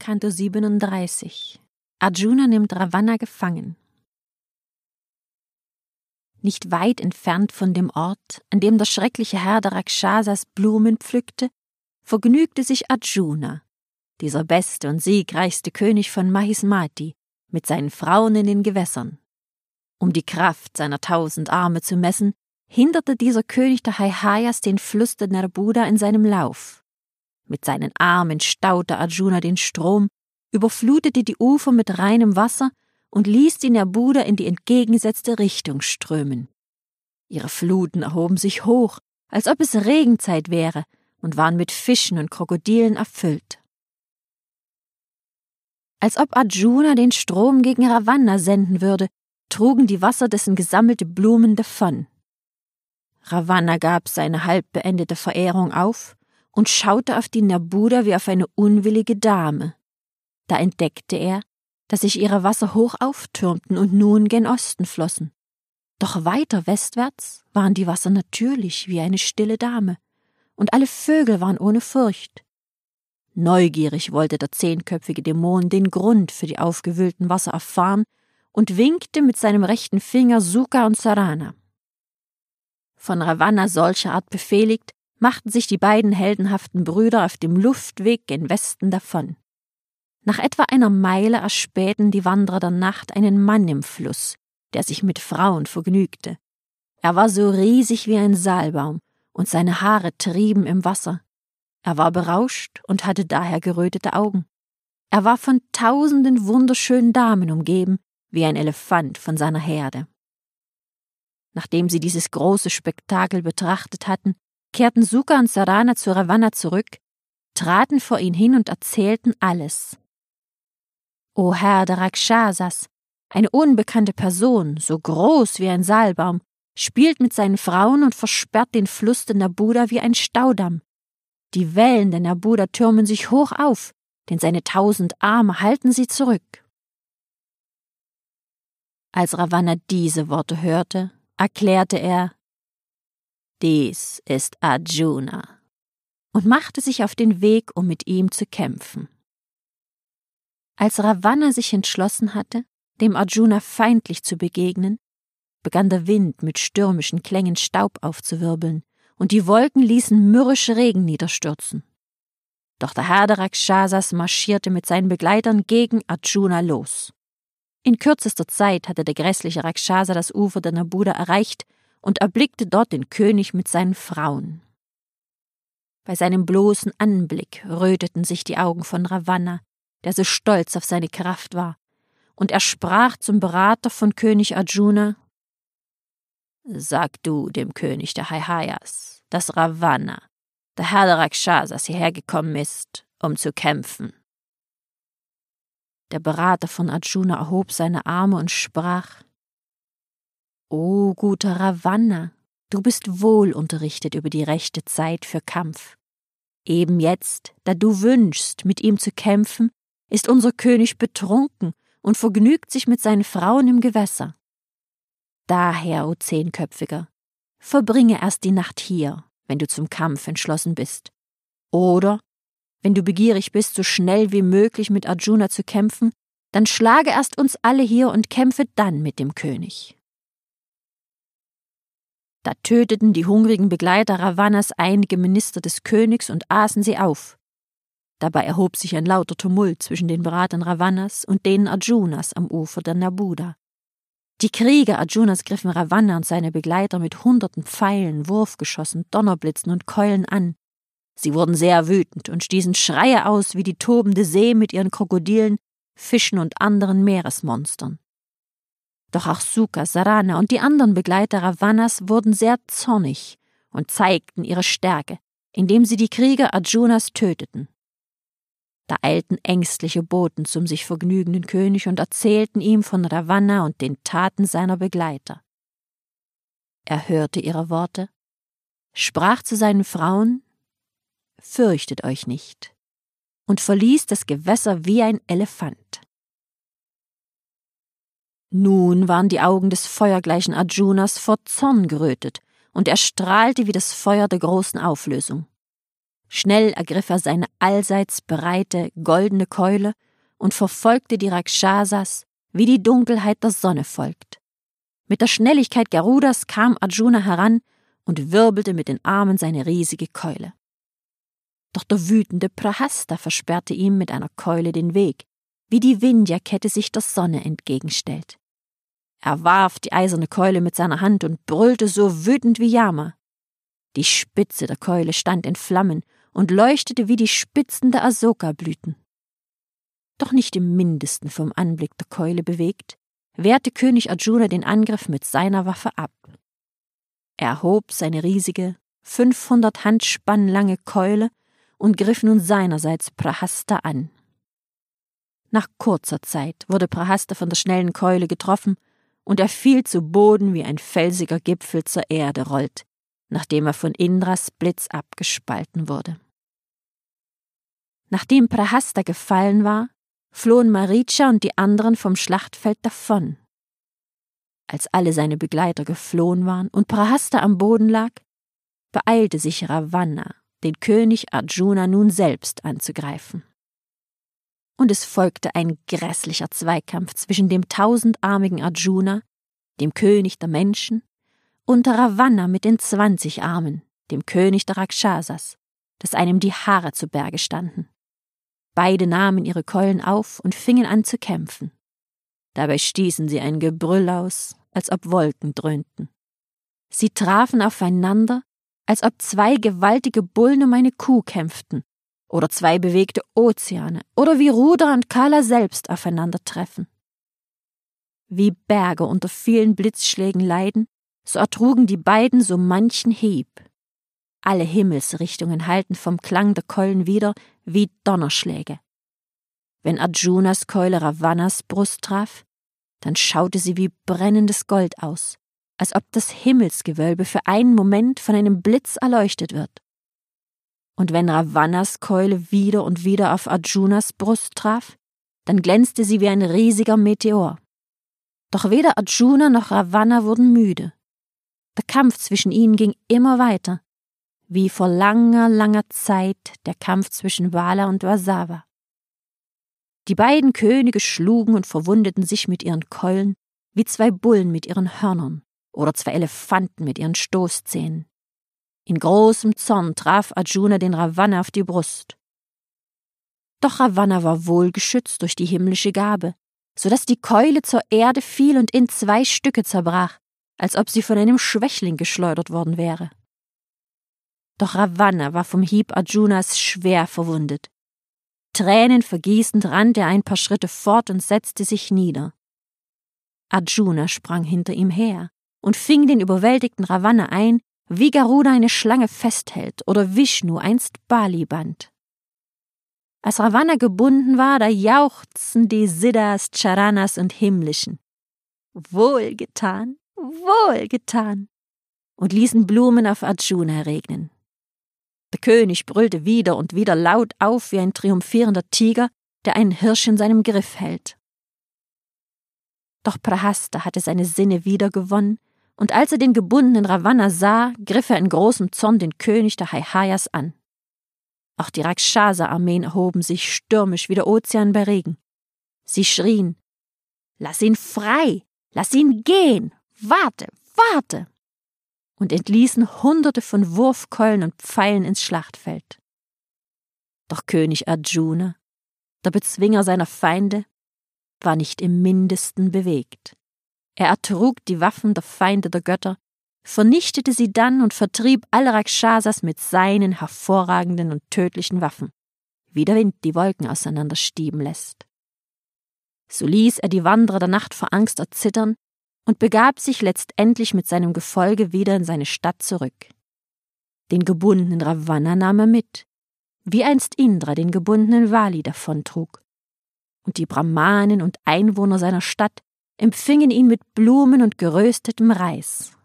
Canto 37. Arjuna nimmt Ravanna gefangen. Nicht weit entfernt von dem Ort, an dem der schreckliche Herr der Rakshasas Blumen pflückte, vergnügte sich Arjuna, dieser beste und siegreichste König von Mahismati, mit seinen Frauen in den Gewässern. Um die Kraft seiner 1000 Arme zu messen, hinderte dieser König der Haihayas den Fluss der Narbuda in seinem Lauf. Mit seinen Armen staute Arjuna den Strom, überflutete die Ufer mit reinem Wasser und ließ die Narbuda in die entgegengesetzte Richtung strömen. Ihre Fluten erhoben sich hoch, als ob es Regenzeit wäre, und waren mit Fischen und Krokodilen erfüllt. Als ob Arjuna den Strom gegen Ravanna senden würde, trugen die Wasser dessen gesammelte Blumen davon. Ravanna gab seine halb beendete Verehrung auf und schaute auf die Narbuda wie auf eine unwillige Dame. Da entdeckte er, dass sich ihre Wasser hoch auftürmten und nun gen Osten flossen. Doch weiter westwärts waren die Wasser natürlich wie eine stille Dame, und alle Vögel waren ohne Furcht. Neugierig wollte der 10-köpfige Dämon den Grund für die aufgewühlten Wasser erfahren und winkte mit seinem rechten Finger Sukha und Sarana. Von Ravanna solcher Art befehligt, machten sich die beiden heldenhaften Brüder auf dem Luftweg gen Westen davon. Nach etwa einer Meile erspähten die Wanderer der Nacht einen Mann im Fluss, der sich mit Frauen vergnügte. Er war so riesig wie ein Salbaum, und seine Haare trieben im Wasser. Er war berauscht und hatte daher gerötete Augen. Er war von 1000 wunderschönen Damen umgeben, wie ein Elefant von seiner Herde. Nachdem sie dieses große Spektakel betrachtet hatten, kehrten Sukha und Sarana zu Ravanna zurück, traten vor ihn hin und erzählten alles. O Herr der Rakshasas, eine unbekannte Person, so groß wie ein Salbaum, spielt mit seinen Frauen und versperrt den Fluss der Narbuda wie ein Staudamm. Die Wellen der Narbuda türmen sich hoch auf, denn seine 1000 Arme halten sie zurück. Als Ravanna diese Worte hörte, erklärte er, dies ist Arjuna, und machte sich auf den Weg, um mit ihm zu kämpfen. Als Ravanna sich entschlossen hatte, dem Arjuna feindlich zu begegnen, begann der Wind mit stürmischen Klängen Staub aufzuwirbeln, und die Wolken ließen mürrische Regen niederstürzen. Doch der Herr der Rakshasas marschierte mit seinen Begleitern gegen Arjuna los. In kürzester Zeit hatte der grässliche Rakshasa das Ufer der Narbuda erreicht und erblickte dort den König mit seinen Frauen. Bei seinem bloßen Anblick röteten sich die Augen von Ravanna, der so stolz auf seine Kraft war, und er sprach zum Berater von König Arjuna: Sag du dem König der Haihayas, dass Ravanna, der Herr der Rakshasas, hierher gekommen ist, um zu kämpfen. Der Berater von Arjuna erhob seine Arme und sprach: O guter Ravanna, du bist wohl unterrichtet über die rechte Zeit für Kampf. Eben jetzt, da du wünschst, mit ihm zu kämpfen, ist unser König betrunken und vergnügt sich mit seinen Frauen im Gewässer. Daher, o 10-Köpfiger, verbringe erst die Nacht hier, wenn du zum Kampf entschlossen bist. Oder, wenn du begierig bist, so schnell wie möglich mit Arjuna zu kämpfen, dann schlage erst uns alle hier und kämpfe dann mit dem König. Da töteten die hungrigen Begleiter Ravannas einige Minister des Königs und aßen sie auf. Dabei erhob sich ein lauter Tumult zwischen den Beratern Ravannas und denen Arjunas am Ufer der Narbuda. Die Krieger Arjunas griffen Ravanna und seine Begleiter mit hunderten Pfeilen, Wurfgeschossen, Donnerblitzen und Keulen an. Sie wurden sehr wütend und stießen Schreie aus wie die tobende See mit ihren Krokodilen, Fischen und anderen Meeresmonstern. Doch auch Sukha, Sarana und die anderen Begleiter Ravannas wurden sehr zornig und zeigten ihre Stärke, indem sie die Krieger Arjunas töteten. Da eilten ängstliche Boten zum sich vergnügenden König und erzählten ihm von Ravanna und den Taten seiner Begleiter. Er hörte ihre Worte, sprach zu seinen Frauen: Fürchtet euch nicht, und verließ das Gewässer wie ein Elefant. Nun waren die Augen des feuergleichen Arjunas vor Zorn gerötet, und er strahlte wie das Feuer der großen Auflösung. Schnell ergriff er seine allseits breite, goldene Keule und verfolgte die Rakshasas, wie die Dunkelheit der Sonne folgt. Mit der Schnelligkeit Garudas kam Arjuna heran und wirbelte mit den Armen seine riesige Keule. Doch der wütende Prahasta versperrte ihm mit einer Keule den Weg, wie die Vindhya-Kette sich der Sonne entgegenstellt. Er warf die eiserne Keule mit seiner Hand und brüllte so wütend wie Yama. Die Spitze der Keule stand in Flammen und leuchtete wie die Spitzen der Asoka-Blüten. Doch nicht im Mindesten vom Anblick der Keule bewegt, wehrte König Arjuna den Angriff mit seiner Waffe ab. Er hob seine riesige, 500 Handspann lange Keule und griff nun seinerseits Prahasta an. Nach kurzer Zeit wurde Prahasta von der schnellen Keule getroffen und er fiel zu Boden, wie ein felsiger Gipfel zur Erde rollt, nachdem er von Indras Blitz abgespalten wurde. Nachdem Prahasta gefallen war, flohen Maricha und die anderen vom Schlachtfeld davon. Als alle seine Begleiter geflohen waren und Prahasta am Boden lag, beeilte sich Ravana, den König Arjuna nun selbst anzugreifen. Und es folgte ein grässlicher Zweikampf zwischen dem tausendarmigen Arjuna, dem König der Menschen, und Ravana mit den 20 Armen, dem König der Rakshasas, dass einem die Haare zu Berge standen. Beide nahmen ihre Keulen auf und fingen an zu kämpfen. Dabei stießen sie ein Gebrüll aus, als ob Wolken dröhnten. Sie trafen aufeinander, als ob zwei gewaltige Bullen um eine Kuh kämpften, oder zwei bewegte Ozeane, oder wie Rudra und Kala selbst aufeinandertreffen. Wie Berge unter vielen Blitzschlägen leiden, so ertrugen die beiden so manchen Hieb. Alle Himmelsrichtungen hallten vom Klang der Keulen wider wie Donnerschläge. Wenn Arjunas Keule Ravanas Brust traf, dann schaute sie wie brennendes Gold aus, als ob das Himmelsgewölbe für einen Moment von einem Blitz erleuchtet wird. Und wenn Ravanas Keule wieder und wieder auf Arjunas Brust traf, dann glänzte sie wie ein riesiger Meteor. Doch weder Arjuna noch Ravana wurden müde. Der Kampf zwischen ihnen ging immer weiter, wie vor langer, langer Zeit der Kampf zwischen Vala und Vasava. Die beiden Könige schlugen und verwundeten sich mit ihren Keulen, wie zwei Bullen mit ihren Hörnern oder zwei Elefanten mit ihren Stoßzähnen. In großem Zorn traf Arjuna den Ravana auf die Brust. Doch Ravana war wohl geschützt durch die himmlische Gabe, so dass die Keule zur Erde fiel und in 2 Stücke zerbrach, als ob sie von einem Schwächling geschleudert worden wäre. Doch Ravana war vom Hieb Arjunas schwer verwundet. Tränen vergießend rannte er ein paar Schritte fort und setzte sich nieder. Arjuna sprang hinter ihm her und fing den überwältigten Ravana ein, wie Garuda eine Schlange festhält oder Vishnu einst Bali band. Als Ravana gebunden war, da jauchzten die Siddhas, Charanas und Himmlischen. Wohlgetan, wohlgetan, und ließen Blumen auf Arjuna regnen. Der König brüllte wieder und wieder laut auf wie ein triumphierender Tiger, der einen Hirsch in seinem Griff hält. Doch Prahasta hatte seine Sinne wiedergewonnen, und als er den gebundenen Ravana sah, griff er in großem Zorn den König der Haihayas an. Auch die Rakshasa-Armeen erhoben sich stürmisch wie der Ozean bei Regen. Sie schrien: »Lass ihn frei! Lass ihn gehen! Warte! Warte!« und entließen Hunderte von Wurfkeulen und Pfeilen ins Schlachtfeld. Doch König Arjuna, der Bezwinger seiner Feinde, war nicht im Mindesten bewegt. Er ertrug die Waffen der Feinde der Götter, vernichtete sie dann und vertrieb alle Rakshasas mit seinen hervorragenden und tödlichen Waffen, wie der Wind die Wolken auseinanderstieben lässt. So ließ er die Wanderer der Nacht vor Angst erzittern und begab sich letztendlich mit seinem Gefolge wieder in seine Stadt zurück. Den gebundenen Ravana nahm er mit, wie einst Indra den gebundenen Vali davontrug. Und die Brahmanen und Einwohner seiner Stadt empfingen ihn mit Blumen und geröstetem Reis.